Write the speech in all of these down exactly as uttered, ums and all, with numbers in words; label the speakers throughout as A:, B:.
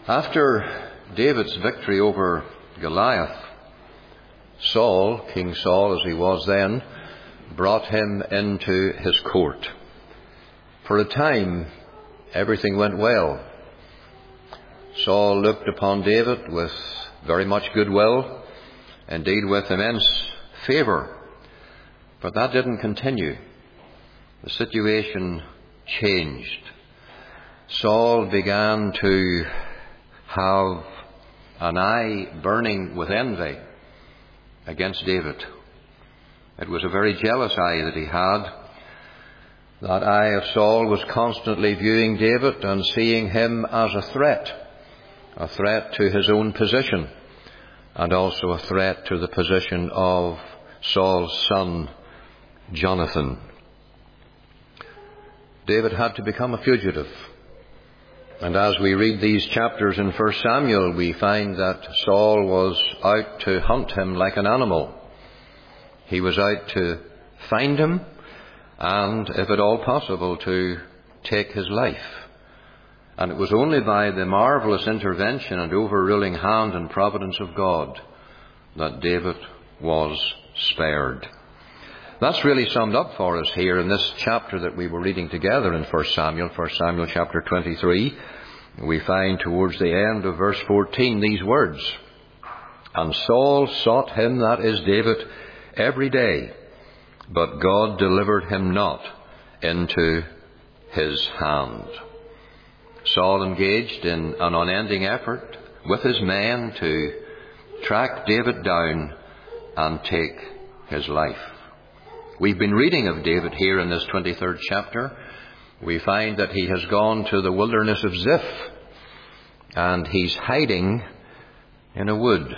A: After David's victory over Goliath, Saul, King Saul as he was then, brought him into his court. For a time, everything went well. Saul looked upon David with very much goodwill, indeed with immense favour. But that didn't continue. The situation changed. Saul began to have an eye burning with envy against David. It was a very jealous eye that he had. That eye of Saul was constantly viewing David and seeing him as a threat, a threat to his own position, and also a threat to the position of Saul's son, Jonathan. David had to become a fugitive. And as we read these chapters in First Samuel, we find that Saul was out to hunt him like an animal. He was out to find him and, if at all possible, to take his life. And it was only by the marvellous intervention and overruling hand and providence of God that David was spared. That's really summed up for us here in this chapter that we were reading together in First Samuel, First Samuel chapter twenty-three. We find towards the end of verse fourteen these words, "And Saul sought him," that is David, "every day, but God delivered him not into his hand." Saul engaged in an unending effort with his men to track David down and take his life. We've been reading of David here in this twenty-third chapter. We find that he has gone to the wilderness of Ziph, and he's hiding in a wood.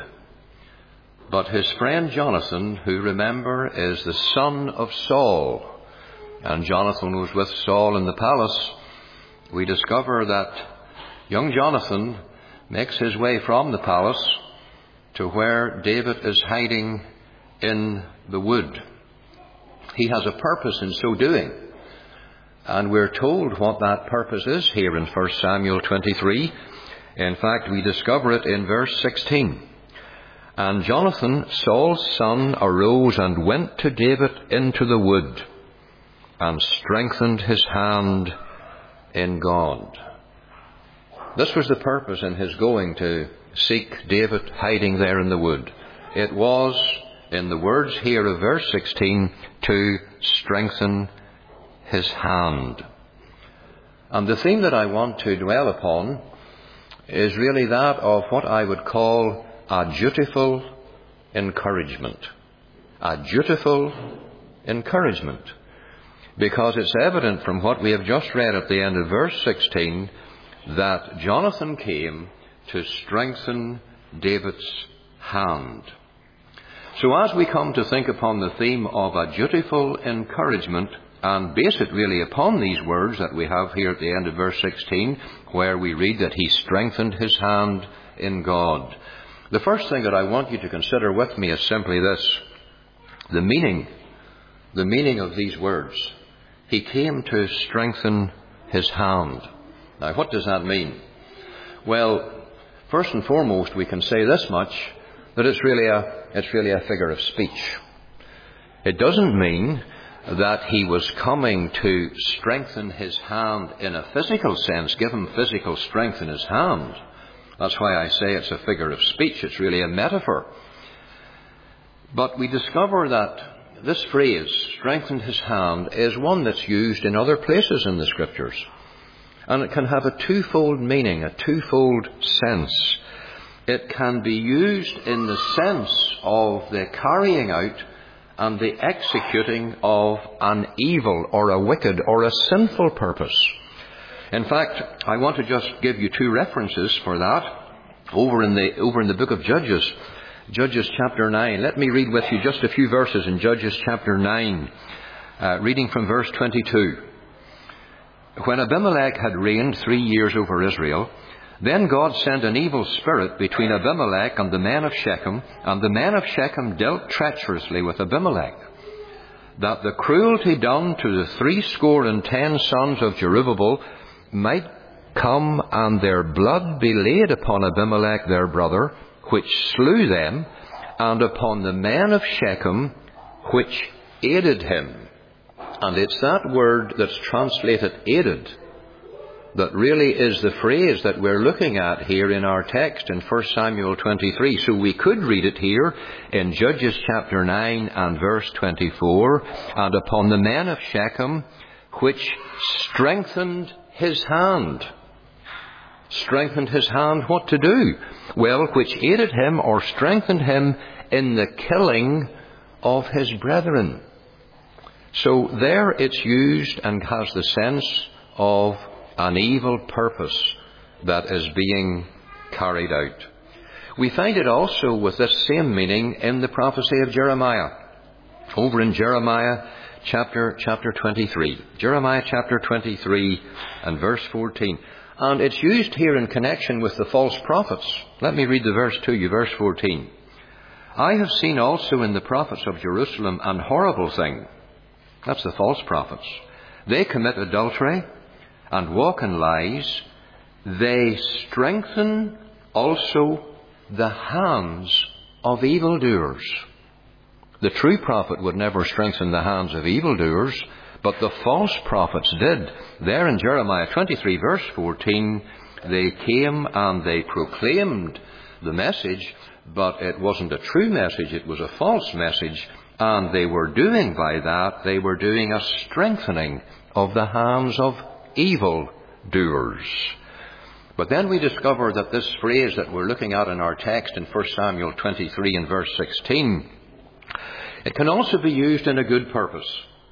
A: But his friend Jonathan, who, remember, is the son of Saul, and Jonathan was with Saul in the palace, we discover that young Jonathan makes his way from the palace to where David is hiding in the wood. He has a purpose in so doing. And we're told what that purpose is here in First Samuel twenty-three. In fact, we discover it in verse sixteen. "And Jonathan, Saul's son, arose and went to David into the wood, and strengthened his hand in God." This was the purpose in his going to seek David hiding there in the wood. It was, in the words here of verse sixteen, to strengthen his hand. And the theme that I want to dwell upon is really that of what I would call a dutiful encouragement. A dutiful encouragement. Because it's evident from what we have just read at the end of verse sixteen that Jonathan came to strengthen David's hand. So as we come to think upon the theme of a dutiful encouragement and base it really upon these words that we have here at the end of verse sixteen, where we read that he strengthened his hand in God, the first thing that I want you to consider with me is simply this: the meaning, the meaning of these words. He came to strengthen his hand. Now, what does that mean? Well, first and foremost, we can say this much, that it's really a, it's really a figure of speech. It doesn't mean that he was coming to strengthen his hand in a physical sense, give him physical strength in his hand. That's why I say it's a figure of speech. It's really a metaphor. But we discover that this phrase, strengthened his hand, is one that's used in other places in the Scriptures. And it can have a twofold meaning, a twofold sense. It can be used in the sense of the carrying out and the executing of an evil or a wicked or a sinful purpose. In fact, I want to just give you two references for that over in the over in the book of Judges. Judges chapter nine. Let me read with you just a few verses in Judges chapter nine, uh, reading from verse twenty-two. "When Abimelech had reigned three years over Israel, then God sent an evil spirit between Abimelech and the men of Shechem, and the men of Shechem dealt treacherously with Abimelech, that the cruelty done to the threescore and ten sons of Jerubbaal might come and their blood be laid upon Abimelech their brother, which slew them, and upon the men of Shechem, which aided him. And it's that word that's translated aided that really is the phrase that we're looking at here in our text in First Samuel twenty-three. So we could read it here in Judges chapter nine and verse twenty-four, and upon the men of Shechem, which strengthened his hand. Strengthened his hand what to do? Well, which aided him or strengthened him in the killing of his brethren. So there it's used and has the sense of an evil purpose that is being carried out. We find it also with this same meaning in the prophecy of Jeremiah. Over in Jeremiah chapter, chapter twenty-three. Jeremiah chapter twenty-three and verse fourteen. And it's used here in connection with the false prophets. Let me read the verse to you, verse fourteen. I have seen also in the prophets of Jerusalem an horrible thing. That's the false prophets. They commit adultery and walk in lies. They strengthen also the hands of evildoers. The true prophet would never strengthen the hands of evildoers, but the false prophets did. There in Jeremiah twenty-three verse fourteen, they came and they proclaimed the message, but it wasn't a true message, it was a false message. And they were doing by that, they were doing a strengthening of the hands of evildoers. But then we discover that this phrase that we're looking at in our text in First Samuel twenty-three and verse sixteen, it can also be used in a good purpose.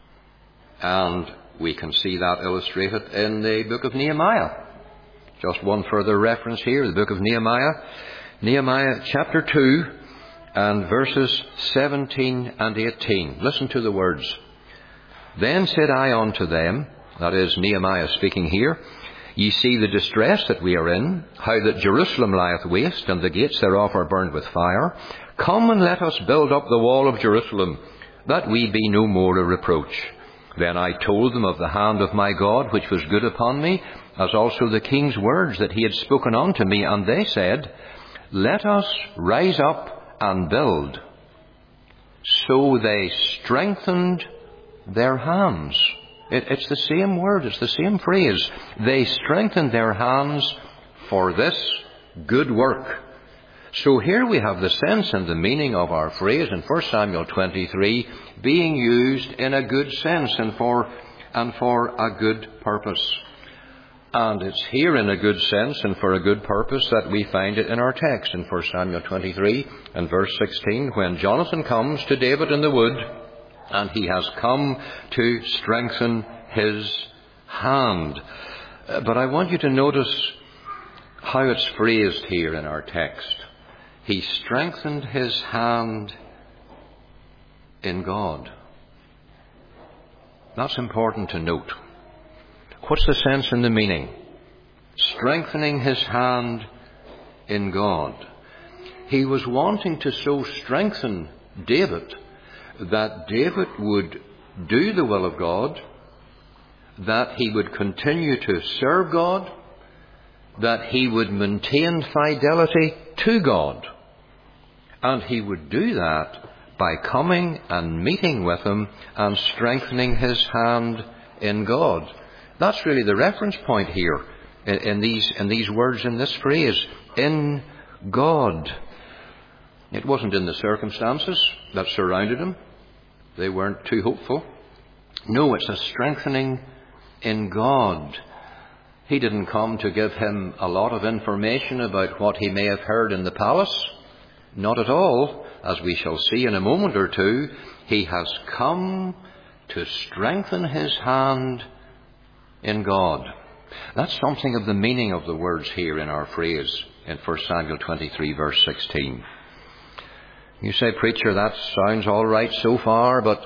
A: And we can see that illustrated in the book of Nehemiah. Just one further reference here, the book of Nehemiah. Nehemiah chapter two and verses seventeen and eighteen. Listen to the words. Then said I unto them, that is Nehemiah speaking here, ye see the distress that we are in, how that Jerusalem lieth waste, and the gates thereof are burned with fire. Come and let us build up the wall of Jerusalem, that we be no more a reproach. Then I told them of the hand of my God, which was good upon me, as also the king's words that he had spoken unto me. And they said, let us rise up and build. So they strengthened their hands. It, it's the same word, it's the same phrase. They strengthened their hands for this good work. So here we have the sense and the meaning of our phrase in First Samuel twenty-three being used in a good sense and for, and for a good purpose. And it's here in a good sense and for a good purpose that we find it in our text in First Samuel twenty-three and verse sixteen, when Jonathan comes to David in the wood, and he has come to strengthen his hand. But I want you to notice how it's phrased here in our text. He strengthened his hand in God. That's important to note. What's the sense and the meaning? Strengthening his hand in God. He was wanting to so strengthen David that David would do the will of God, that he would continue to serve God, that he would maintain fidelity to God. And he would do that by coming and meeting with him and strengthening his hand in God. That's really the reference point here in, in these in these words, in this phrase, in God. It wasn't in the circumstances that surrounded him. They weren't too hopeful. No, it's a strengthening in God. He didn't come to give him a lot of information about what he may have heard in the palace. Not at all. As we shall see in a moment or two, he has come to strengthen his hand in God. That's something of the meaning of the words here in our phrase in First Samuel twenty-three verse sixteen. You say, preacher, that sounds all right so far, but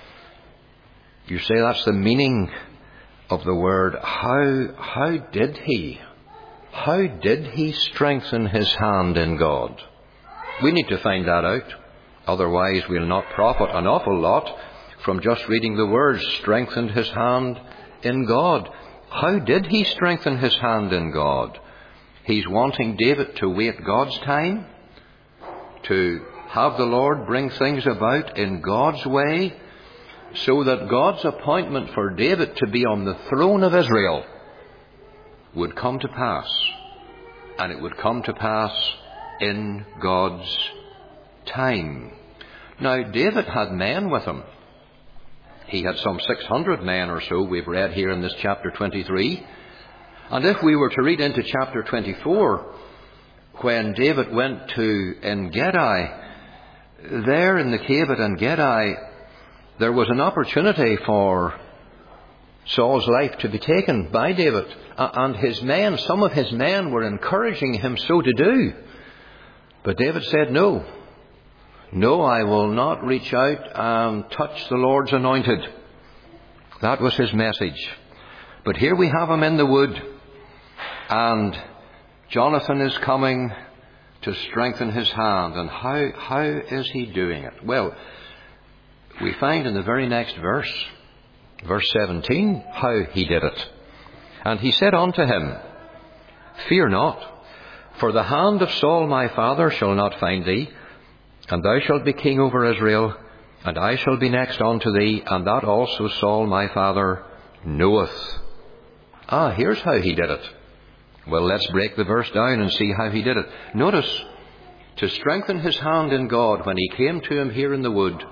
A: you say that's the meaning of the word. How, how did he, how did he strengthen his hand in God? We need to find that out. Otherwise we'll not profit an awful lot from just reading the words, strengthened his hand in God. How did he strengthen his hand in God? He's wanting David to wait God's time, to have the Lord bring things about in God's way, so that God's appointment for David to be on the throne of Israel would come to pass. And it would come to pass in God's time. Now, David had men with him. He had some six hundred men or so, we've read here in this chapter twenty-three. And if we were to read into chapter twenty-four, when David went to En-gedi, there in the cave at En-gedi, there was an opportunity for Saul's life to be taken by David. And his men, some of his men were encouraging him so to do. But David said, no. No, I will not reach out and touch the Lord's anointed. That was his message. But here we have him in the wood. And Jonathan is coming to strengthen his hand. And how, how is he doing it? Well, we find in the very next verse, verse seventeen, how he did it. And he said unto him, Fear not, for the hand of Saul my father shall not find thee, and thou shalt be king over Israel, and I shall be next unto thee, and that also Saul my father knoweth. Ah, here's how he did it. Well, let's break the verse down and see how he did it. Notice, to strengthen his hand in God, when he came to him here in the wood,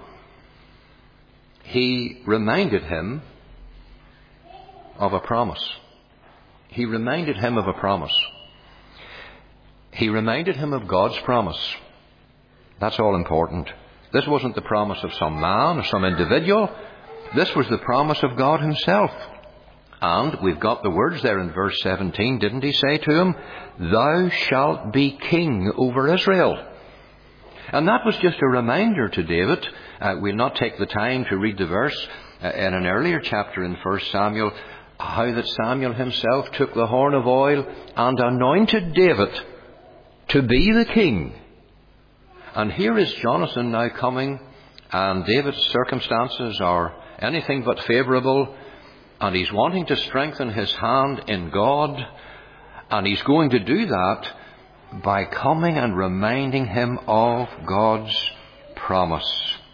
A: he reminded him of a promise. He reminded him of a promise. He reminded him of God's promise. That's all important. This wasn't the promise of some man or some individual. This was the promise of God himself. And we've got the words there in verse seventeen. Didn't he say to him, Thou shalt be king over Israel? And that was just a reminder to David. Uh, we'll not take the time to read the verse uh, in an earlier chapter in First Samuel, how that Samuel himself took the horn of oil and anointed David to be the king. And here is Jonathan now coming, and David's circumstances are anything but favourable, and he's wanting to strengthen his hand in God, and he's going to do that by coming and reminding him of God's promise.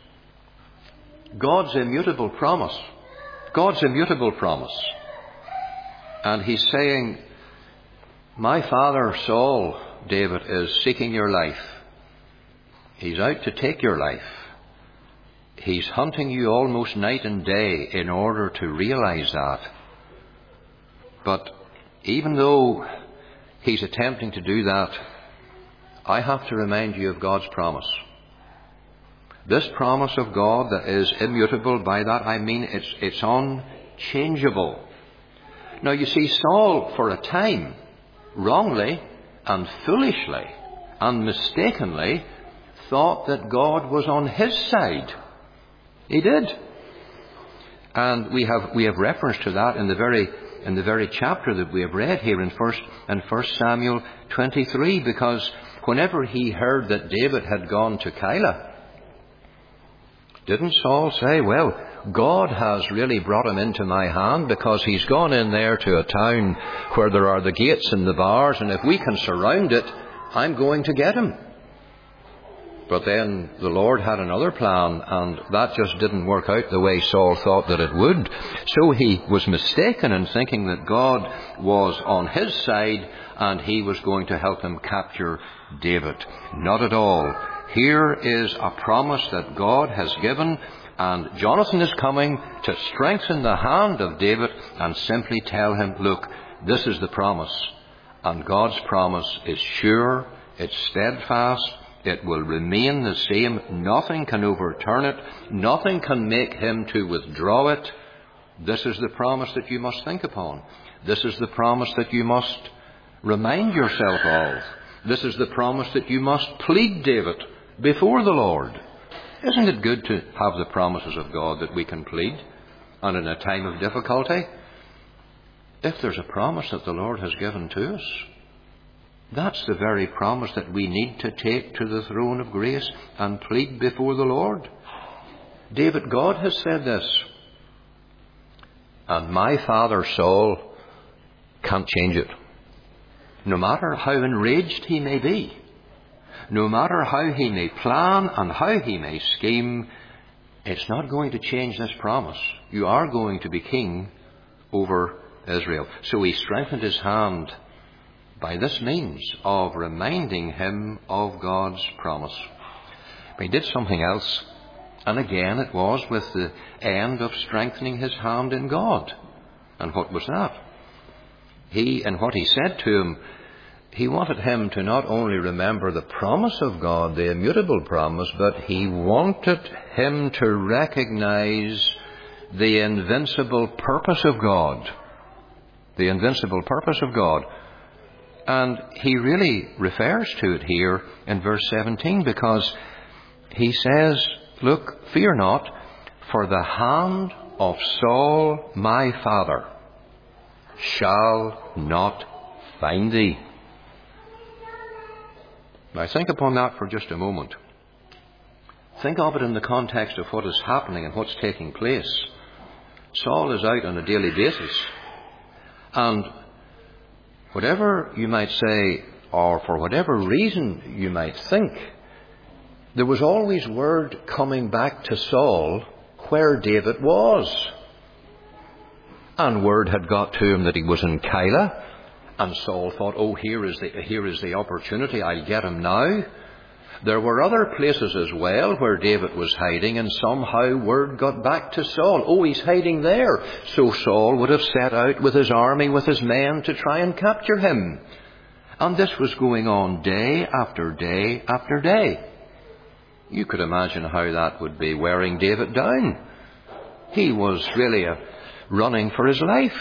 A: God's immutable promise. God's immutable promise. And he's saying, My father Saul, David, is seeking your life. He's out to take your life. He's hunting you almost night and day in order to realize that. But even though he's attempting to do that, I have to remind you of God's promise. This promise of God that is immutable, by that I mean it's, it's unchangeable. Now you see, Saul, for a time, wrongly and foolishly and mistakenly, thought that God was on his side. He did. And we have we have reference to that in the very in the very chapter that we have read here in first in First Samuel twenty-three, because whenever he heard that David had gone to Keilah, didn't Saul say, well, God has really brought him into my hand because he's gone in there to a town where there are the gates and the bars, and if we can surround it, I'm going to get him. But then the Lord had another plan, and that just didn't work out the way Saul thought that it would. So he was mistaken in thinking that God was on his side and he was going to help him capture David. Not at all. Here is a promise that God has given, and Jonathan is coming to strengthen the hand of David and simply tell him, look, this is the promise. And God's promise is sure, it's steadfast, it will remain the same. Nothing can overturn it. Nothing can make him to withdraw it. This is the promise that you must think upon. This is the promise that you must remind yourself of. This is the promise that you must plead, David, before the Lord. Isn't it good to have the promises of God that we can plead? And in a time of difficulty, if there's a promise that the Lord has given to us, that's the very promise that we need to take to the throne of grace and plead before the Lord. David, God has said this. And my father Saul can't change it. No matter how enraged he may be, no matter how he may plan and how he may scheme, it's not going to change this promise. You are going to be king over Israel. So he strengthened his hand by this means of reminding him of God's promise. But he did something else. And again, it was with the end of strengthening his hand in God. And what was that? He, and what he said to him, he wanted him to not only remember the promise of God, the immutable promise, but he wanted him to recognize the invincible purpose of God. The invincible purpose of God. And he really refers to it here in verse seventeen, because he says, look, fear not, for the hand of Saul my father shall not find thee. Now think upon that for just a moment. Think of it in the context of what is happening and what's taking place. Saul is out on a daily basis. And whatever you might say, or for whatever reason you might think, there was always word coming back to Saul where David was. And word had got to him that he was in Keilah. And Saul thought, oh, here is the, here is the opportunity. I'll get him now. There were other places as well where David was hiding, and somehow word got back to Saul. Oh, he's hiding there. So Saul would have set out with his army, with his men, to try and capture him. And this was going on day after day after day. You could imagine how that would be wearing David down. He was really a, running for his life.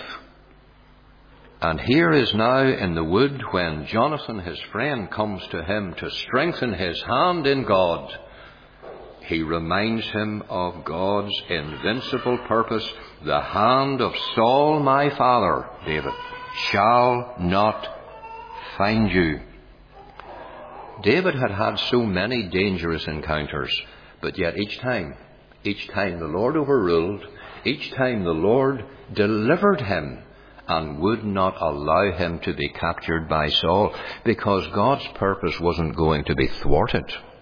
A: And here is now in the wood, when Jonathan, his friend, comes to him to strengthen his hand in God, he reminds him of God's invincible purpose. The hand of Saul my father, David, shall not find you. David had had so many dangerous encounters, but yet each time, each time the Lord overruled, each time the Lord delivered him and would not allow him to be captured by Saul, because God's purpose wasn't going to be thwarted.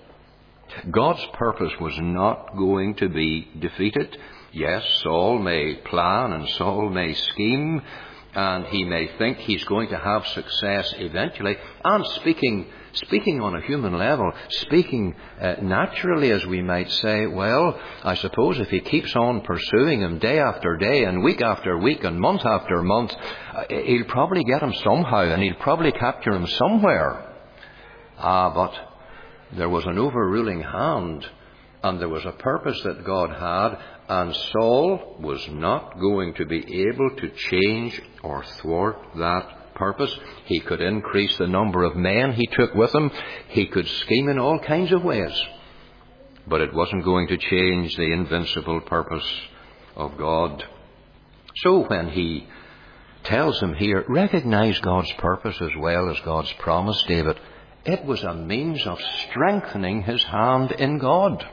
A: God's purpose was not going to be defeated. Yes, Saul may plan and Saul may scheme, and he may think he's going to have success eventually. And speaking speaking on a human level, speaking uh, naturally, as we might say, well, I suppose if he keeps on pursuing him day after day and week after week and month after month, uh, he'll probably get him somehow, and he'll probably capture him somewhere. Ah, but there was an overruling hand, and there was a purpose that God had, and Saul was not going to be able to change or thwart that purpose. He could increase the number of men he took with him. He could scheme in all kinds of ways. But it wasn't going to change the invincible purpose of God. So when he tells him here, recognize God's purpose as well as God's promise, David, it was a means of strengthening his hand in God.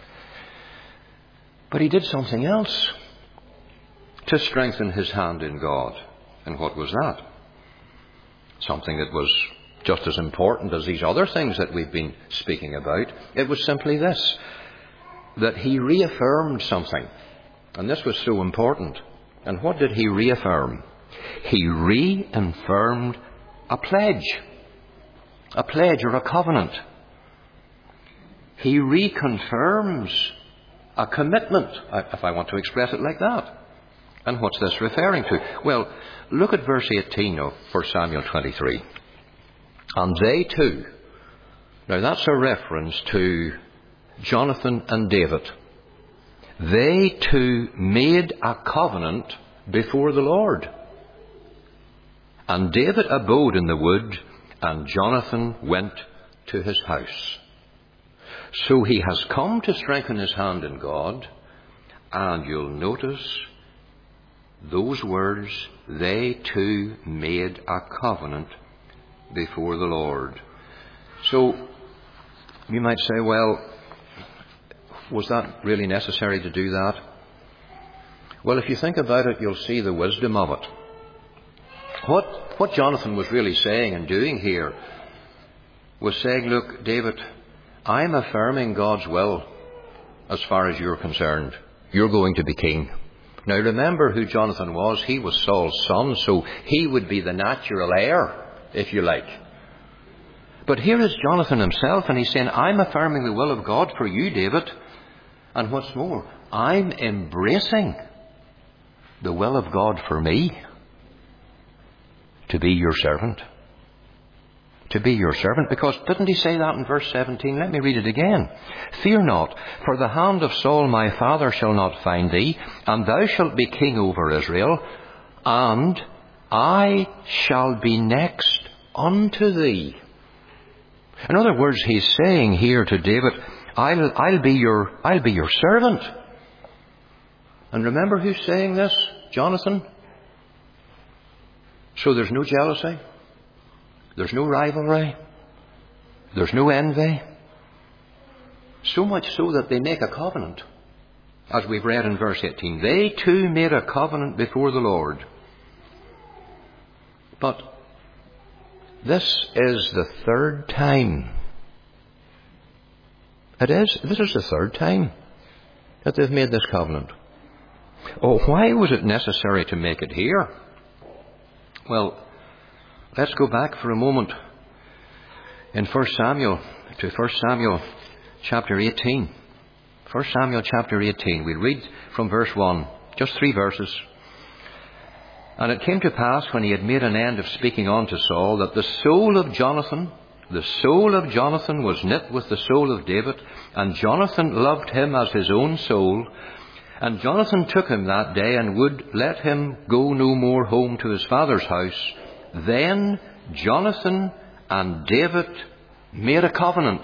A: But he did something else to strengthen his hand in God. And what was that? Something that was just as important as these other things that we've been speaking about. It was simply this, that he reaffirmed something. And this was so important. And what did he reaffirm? He reaffirmed a pledge. A pledge or a covenant. He reconfirms a commitment, if I want to express it like that. And what's this referring to? Well, look at verse eighteen of First Samuel twenty-three. And they too. Now that's a reference to Jonathan and David. They too made a covenant before the Lord. And David abode in the wood, and Jonathan went to his house. So he has come to strengthen his hand in God, and you'll notice those words, they too made a covenant before the Lord. So you might say, well, was that really necessary to do that? Well, if you think about it, you'll see the wisdom of it. What What Jonathan was really saying and doing here was saying, look, David, I'm affirming God's will as far as you're concerned. You're going to be king. Now remember who Jonathan was. He was Saul's son, so he would be the natural heir, if you like. But here is Jonathan himself, and he's saying, I'm affirming the will of God for you, David. And what's more, I'm embracing the will of God for me to be your servant. To be your servant. Because didn't he say that in verse seventeen? Let me read it again. Fear not, for the hand of Saul my father shall not find thee, and thou shalt be king over Israel, and I shall be next unto thee. In other words, he's saying here to David, I'll, I'll be your, I'll be your servant. And remember who's saying this? Jonathan. So there's no jealousy. There's no rivalry. There's no envy. So much so that they make a covenant. As we've read in verse eighteen. They too made a covenant before the Lord. But this is the third time. It is. This is the third time that they've made this covenant. Oh, why was it necessary to make it here? Well, let's go back for a moment in First Samuel, to First Samuel chapter eighteen. First Samuel chapter eighteen. We'll read from verse one, just three verses. And it came to pass, when he had made an end of speaking unto Saul, that the soul of Jonathan, the soul of Jonathan was knit with the soul of David, and Jonathan loved him as his own soul. And Jonathan took him that day, and would let him go no more home to his father's house. Then Jonathan and David made a covenant.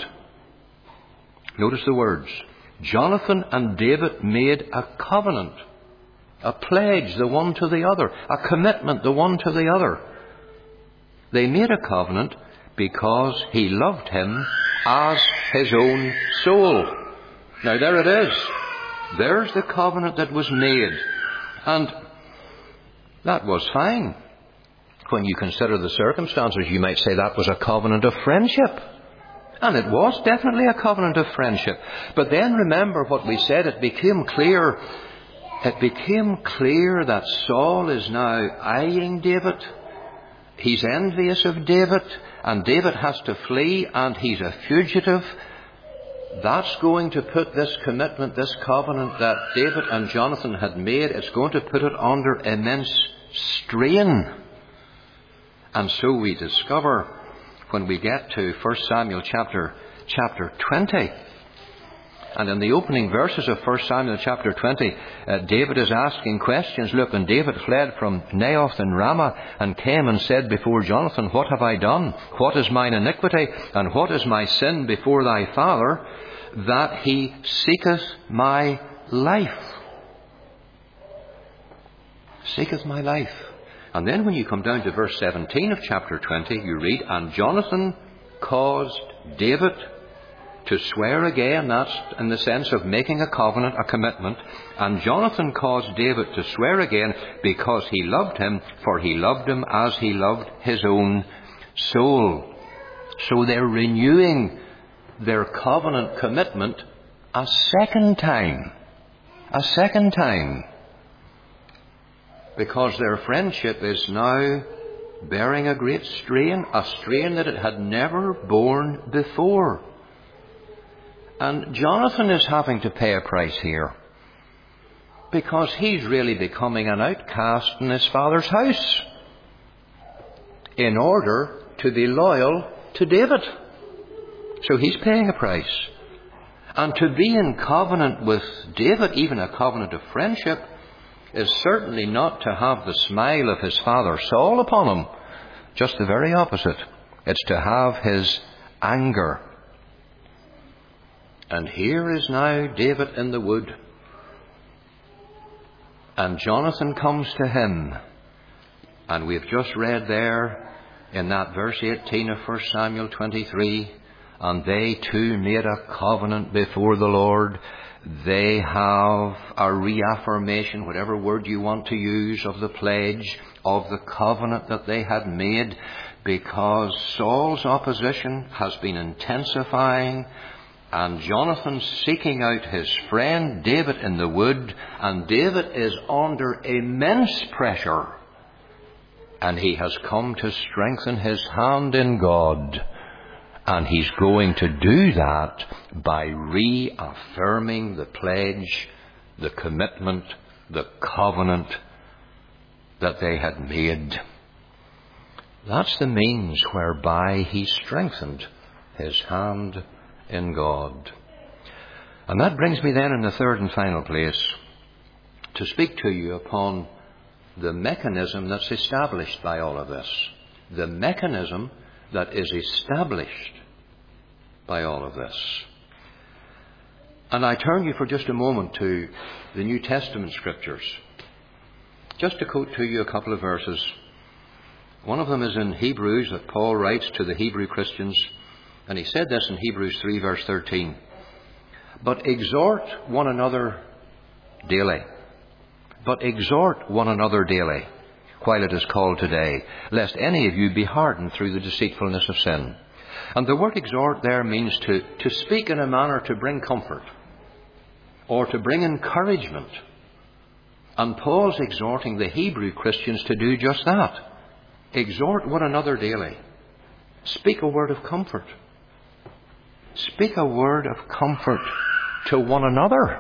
A: Notice the words. Jonathan and David made a covenant. A pledge, the one to the other. A commitment, the one to the other. They made a covenant because he loved him as his own soul. Now there it is. There's the covenant that was made. And that was fine. When you consider the circumstances, you might say that was a covenant of friendship. And it was definitely a covenant of friendship. But then remember what we said. It became clear It became clear that Saul is now eyeing David. He's envious of David, and David has to flee, and he's a fugitive. That's going to put this commitment, this covenant that David and Jonathan had made, it's going to put it under immense strain. And so we discover when we get to First Samuel chapter, chapter twenty. And in the opening verses of First Samuel chapter twenty, uh, David is asking questions. Look, and David fled from Naioth in Ramah, and came and said before Jonathan, What have I done? What is mine iniquity? And what is my sin before thy father, that he seeketh my life? Seeketh my life. And then when you come down to verse seventeen of chapter twenty, you read, And Jonathan caused David to swear again. That's in the sense of making a covenant, a commitment. And Jonathan caused David to swear again because he loved him, for he loved him as he loved his own soul. So they're renewing their covenant commitment a second time. A second time. Because their friendship is now bearing a great strain, a strain that it had never borne before. And Jonathan is having to pay a price here, because he's really becoming an outcast in his father's house in order to be loyal to David. So he's paying a price. And to be in covenant with David, even a covenant of friendship, is certainly not to have the smile of his father Saul upon him. Just the very opposite. It's to have his anger. And here is now David in the wood. And Jonathan comes to him. And we've just read there in that verse eighteen of First Samuel twenty-three, And they too made a covenant before the Lord. They have a reaffirmation, whatever word you want to use, of the pledge, of the covenant that they had made, because Saul's opposition has been intensifying, and Jonathan's seeking out his friend David in the wood, and David is under immense pressure, and he has come to strengthen his hand in God. And he's going to do that by reaffirming the pledge, the commitment, the covenant that they had made. That's the means whereby he strengthened his hand in God. And that brings me then in the third and final place to speak to you upon the mechanism that's established by all of this. The mechanism that is established by all of this. And I turn you for just a moment to the New Testament Scriptures. Just to quote to you a couple of verses. One of them is in Hebrews, that Paul writes to the Hebrew Christians, and he said this in Hebrews three verse thirteen. But exhort one another daily. But exhort one another daily, while it is called today, lest any of you be hardened through the deceitfulness of sin. And the word exhort there means to, to speak in a manner to bring comfort, or to bring encouragement. And Paul's exhorting the Hebrew Christians to do just that. Exhort one another daily. Speak a word of comfort. Speak a word of comfort to one another.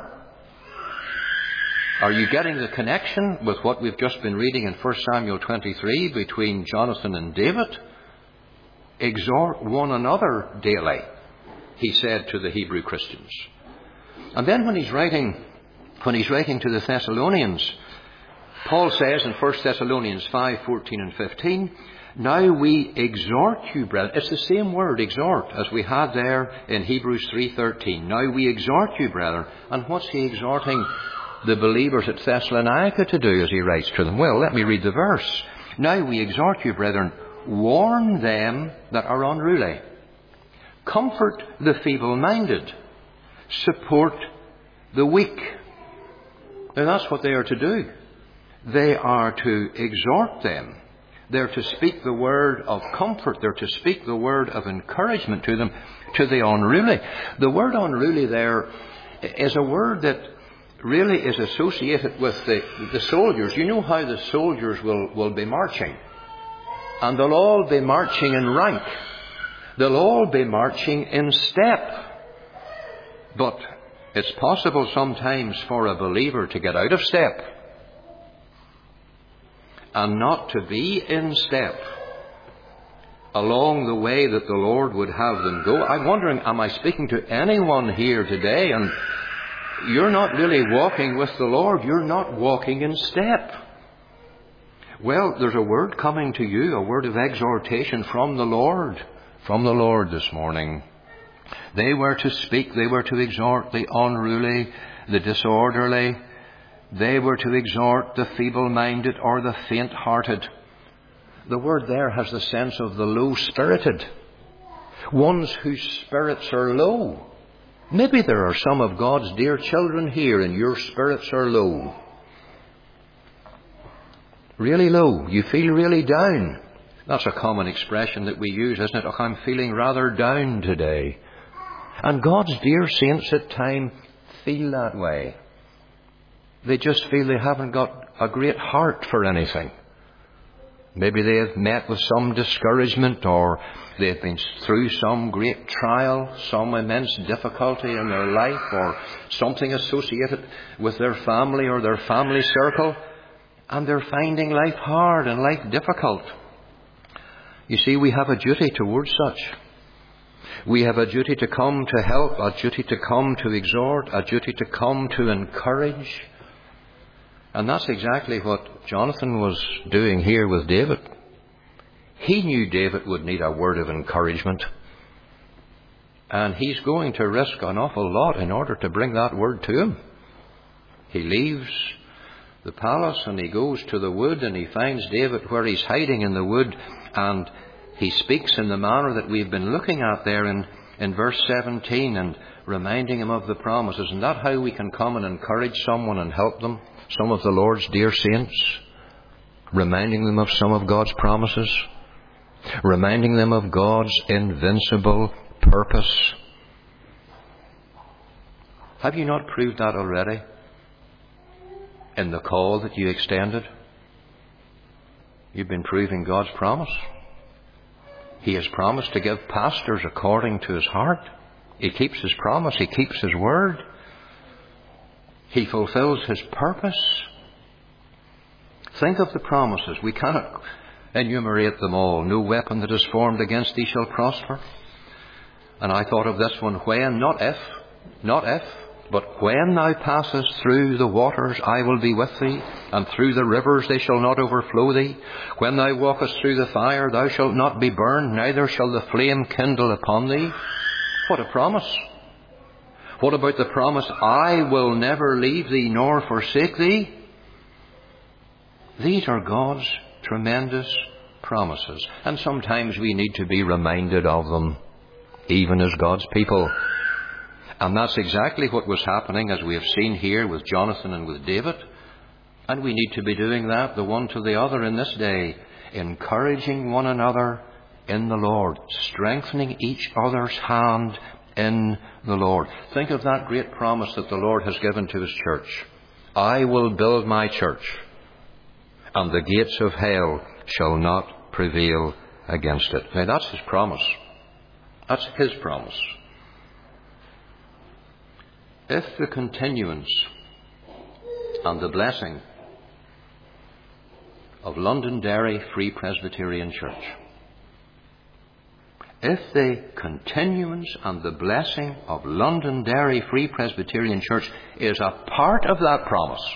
A: Are you getting the connection with what we've just been reading in First Samuel twenty-three between Jonathan and David? Exhort one another daily, he said to the Hebrew Christians. And then when he's writing, when he's writing to the Thessalonians, Paul says in First Thessalonians five fourteen and fifteen, now we exhort you, brethren. It's the same word, exhort, as we had there in Hebrews three thirteen. Now we exhort you, brethren. And what's he exhorting the believers at Thessalonica to do as he writes to them? Well, let me read the verse. Now we exhort you, brethren, warn them that are unruly. Comfort the feeble-minded. Support the weak. Now that's what they are to do. They are to exhort them. They're to speak the word of comfort. They're to speak the word of encouragement to them, to the unruly. The word unruly there is a word that really is associated with the, the soldiers. You know how the soldiers will, will be marching. And they'll all be marching in rank. They'll all be marching in step. But it's possible sometimes for a believer to get out of step and not to be in step along the way that the Lord would have them go. I'm wondering, am I speaking to anyone here today and you're not really walking with the Lord? You're not walking in step. Well, there's a word coming to you, a word of exhortation from the Lord, from the Lord this morning. They were to speak, they were to exhort the unruly, the disorderly. They were to exhort the feeble-minded or the faint-hearted. The word there has the sense of the low-spirited. Ones whose spirits are low. Maybe there are some of God's dear children here and your spirits are low. Really low. You feel really down. That's a common expression that we use, isn't it? Oh, I'm feeling rather down today. And God's dear saints at times feel that way. They just feel they haven't got a great heart for anything. Maybe they have met with some discouragement, or they've been through some great trial, some immense difficulty in their life, or something associated with their family or their family circle, and they're finding life hard and life difficult. You see, we have a duty towards such. We have a duty to come to help, a duty to come to exhort, a duty to come to encourage. And that's exactly what Jonathan was doing here with David. He knew David would need a word of encouragement. And he's going to risk an awful lot in order to bring that word to him. He leaves the palace and he goes to the wood and he finds David where he's hiding in the wood, and he speaks in the manner that we've been looking at there in, in verse seventeen. And reminding him of the promises. Isn't that how we can come and encourage someone and help them? Some of the Lord's dear saints, reminding them of some of God's promises, reminding them of God's invincible purpose. Have you not proved that already in the call that you extended? You've been proving God's promise. He has promised to give pastors according to his heart. He keeps his promise. He keeps his word. He fulfills his purpose. Think of the promises. We cannot enumerate them all. No weapon that is formed against thee shall prosper. And I thought of this one, when, not if, not if, but when thou passest through the waters, I will be with thee, and through the rivers they shall not overflow thee. When thou walkest through the fire, thou shalt not be burned, neither shall the flame kindle upon thee. What a promise. What about the promise, I will never leave thee nor forsake thee? These are God's tremendous promises. And sometimes we need to be reminded of them, even as God's people. And that's exactly what was happening, as we have seen here with Jonathan and with David. And we need to be doing that, the one to the other in this day, encouraging one another in the Lord, strengthening each other's hand in the Lord. Think of that great promise that the Lord has given to his church. I will build my church, and the gates of hell shall not prevail against it. Now that's his promise. That's his promise. If the continuance and the blessing of Londonderry Free Presbyterian Church, if the continuance and the blessing of Londonderry Free Presbyterian Church is a part of that promise,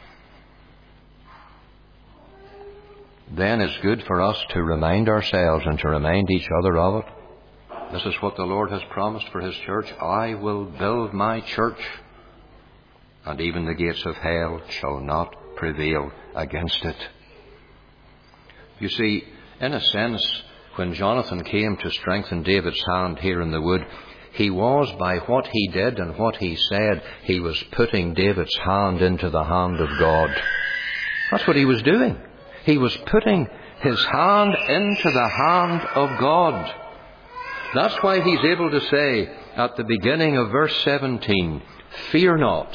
A: then it's good for us to remind ourselves and to remind each other of it. This is what the Lord has promised for his church. I will build my church, and even the gates of hell shall not prevail against it. You see, in a sense, when Jonathan came to strengthen David's hand here in the wood, he was, by what he did and what he said, he was putting David's hand into the hand of God. That's what he was doing. He was putting his hand into the hand of God. That's why he's able to say at the beginning of verse seventeen, fear not,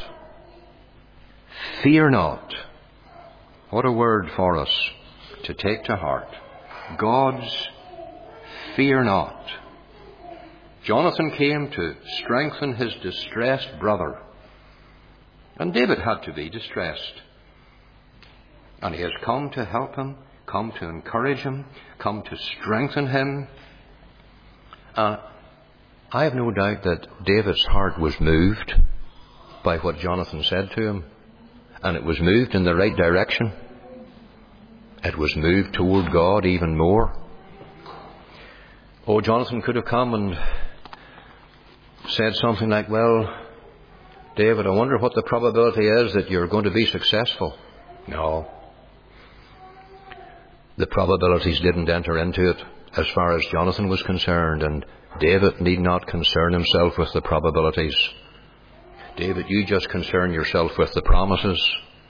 A: fear not. What a word for us to take to heart. God's fear not. Jonathan came to strengthen his distressed brother. And David had to be distressed. And he has come to help him, come to encourage him, come to strengthen him. Uh, I have no doubt that David's heart was moved by what Jonathan said to him. And it was moved in the right direction. It was moved toward God even more. Oh, Jonathan could have come and said something like, well, David, I wonder what the probability is that you're going to be successful. No. The probabilities didn't enter into it as far as Jonathan was concerned, and David need not concern himself with the probabilities. David, you just concern yourself with the promises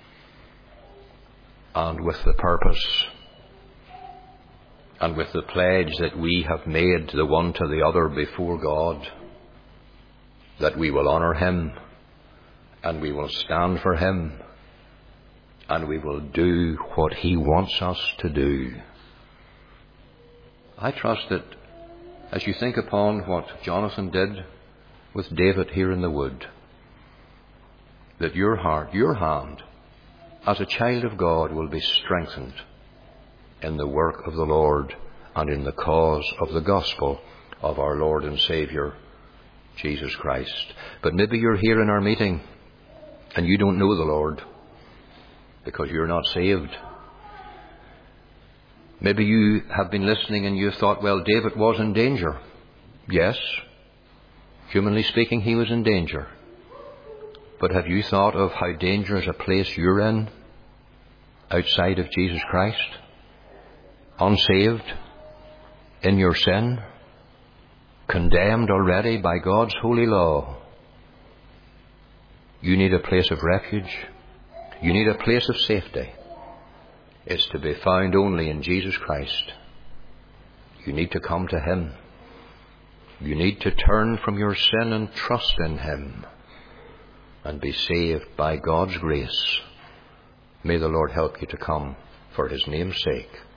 A: and with the purpose and with the pledge that we have made the one to the other before God, that we will honour him and we will stand for him and we will do what he wants us to do. I trust that as you think upon what Jonathan did with David here in the wood, that your heart, your hand, as a child of God, will be strengthened in the work of the Lord and in the cause of the gospel of our Lord and Saviour, Jesus Christ. But maybe you're here in our meeting and you don't know the Lord because you're not saved. Maybe you have been listening and you thought, well, David was in danger. Yes, humanly speaking, he was in danger. But have you thought of how dangerous a place you're in outside of Jesus Christ? Unsaved, in your sin, condemned already by God's holy law. You need a place of refuge. You need a place of safety. It's to be found only in Jesus Christ. You need to come to Him. You need to turn from your sin and trust in Him and be saved by God's grace. May the Lord help you to come for His name's sake.